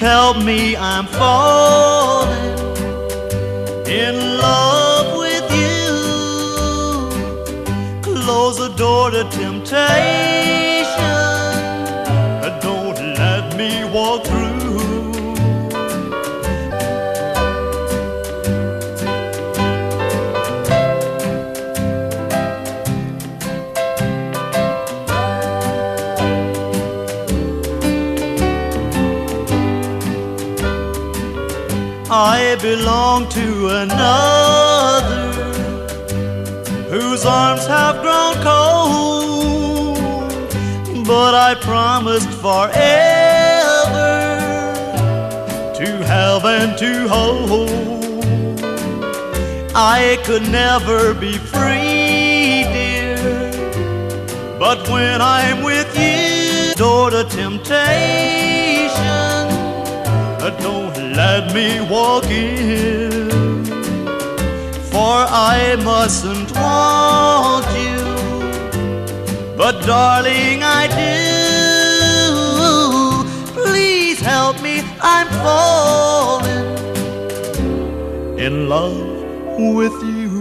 help me, I'm falling in love with you. Close the door to temptation, don't let me walk through. I belong to another whose arms have grown cold, but I promised forever to have and to hold. I could never be free, dear, but when I'm with you, door to temptation, don't let me walk in, for I mustn't want you, but darling, I do. Please help me, I'm falling in love with you.